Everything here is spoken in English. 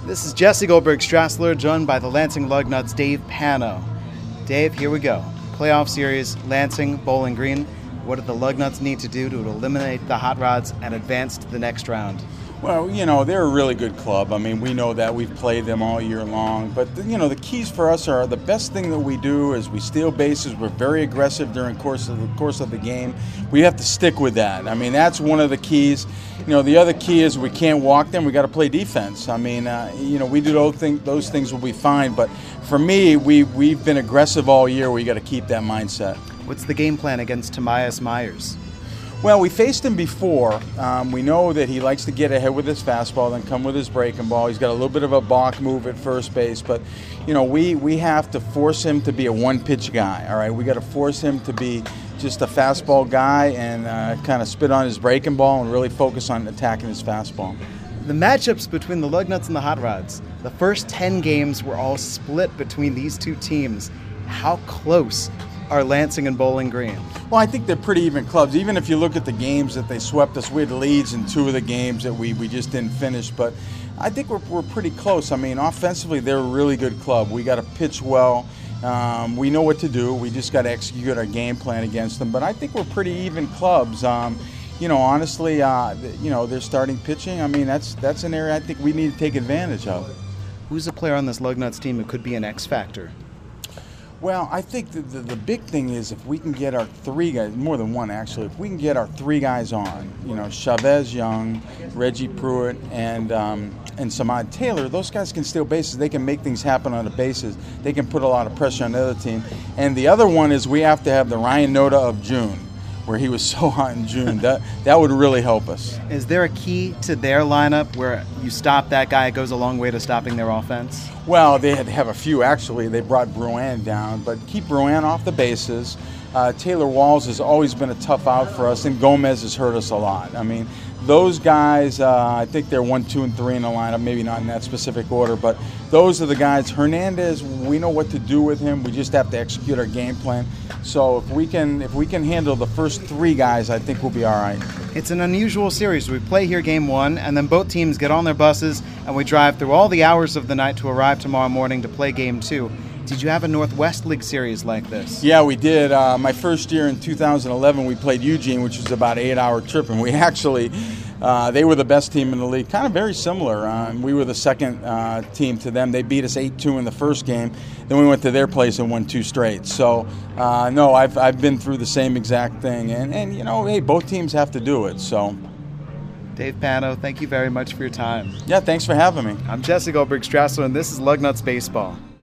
This is Jesse Goldberg Strassler, joined by the Lansing Lugnuts' Dave Pano. Dave, here we go. Playoff series, Lansing, Bowling Green. What do the Lugnuts need to do to eliminate the Hot Rods and advance to the next round? Well, they're a really good club. I mean, we know that. We've played them all year long. But, the keys for us are the best thing that we do is we steal bases. We're very aggressive during the course of the game. We have to stick with that. I mean, that's one of the keys. The other key is we can't walk them. We got to play defense. I mean, we do those things will be fine. But for me, we've been aggressive all year. We got to keep that mindset. What's the game plan against Tobias Myers? Well, we faced him before. We know that he likes to get ahead with his fastball, then come with his breaking ball. He's got a little bit of a balk move at first base, but we have to force him to be a one-pitch guy. All right, we got to force him to be just a fastball guy and kind of spit on his breaking ball and really focus on attacking his fastball. The matchups between the Lugnuts and the Hot Rods, the first 10 games were all split between these two teams. How close are Lansing and Bowling Green? Well, I think they're pretty even clubs. Even if you look at the games that they swept us, we had leads in two of the games that we just didn't finish. But I think we're pretty close. I mean, offensively, they're a really good club. We got to pitch well. We know what to do. We just got to execute our game plan against them. But I think we're pretty even clubs. Honestly, their starting pitching, I mean, that's an area I think we need to take advantage of. Who's a player on this Lugnuts team who could be an X factor? Well, I think the big thing is if we can get our three guys, more than one actually, if we can get our three guys on, Chavez Young, Reggie Pruitt, and Samad Taylor, those guys can steal bases. They can make things happen on the bases. They can put a lot of pressure on the other team. And the other one is we have to have the Ryan Noda of June, where he was so hot in June. That would really help us. Is there a key to their lineup where you stop that guy, it goes a long way to stopping their offense? Well, they had to have a few, actually. They brought Bruin down, but keep Bruin off the bases. Taylor Walls has always been a tough out for us, and Gomez has hurt us a lot. I mean, those guys, I think they're 1, 2, and 3 in the lineup, maybe not in that specific order, but those are the guys. Hernandez, we know what to do with him. We just have to execute our game plan. So if we can handle the first three guys, I think we'll be all right. It's an unusual series. We play here game one, and then both teams get on their buses, and we drive through all the hours of the night to arrive tomorrow morning to play game two. Did you have a Northwest League series like this? Yeah, we did. My first year in 2011, we played Eugene, which was about an 8-hour trip, and we actually, they were the best team in the league, kind of very similar. We were the second team to them. They beat us 8-2 in the first game. Then we went to their place and won 2 straight. So, no, I've been through the same exact thing. And hey, both teams have to do it. So, Dave Pano, thank you very much for your time. Yeah, thanks for having me. I'm Jesse Goldberg Strassler, and this is Lugnuts Baseball.